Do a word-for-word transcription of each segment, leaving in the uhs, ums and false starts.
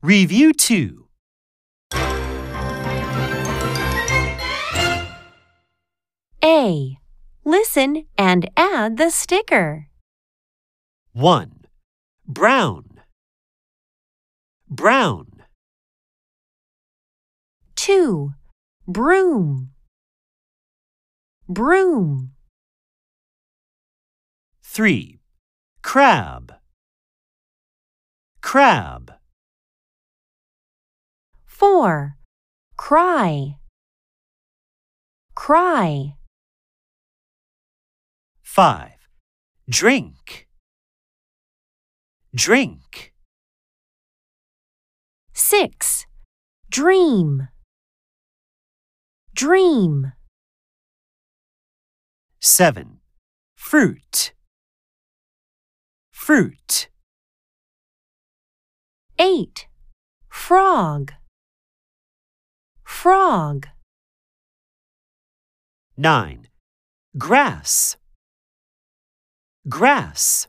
Review two. A. Listen and add the sticker. one. Brown. Brown. two. Broom. Broom. three. Crab. Crab. four. Cry. Cry. five. Drink. Drink. six. Dream. Dream. seven. Fruit. Fruit. eight. Frog. Frog. nine. Grass. Grass.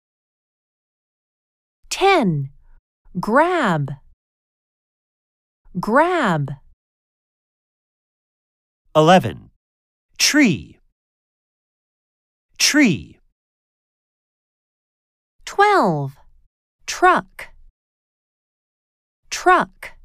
ten. Grab. Grab. eleven. Tree. Tree. twelve. Truck. Truck.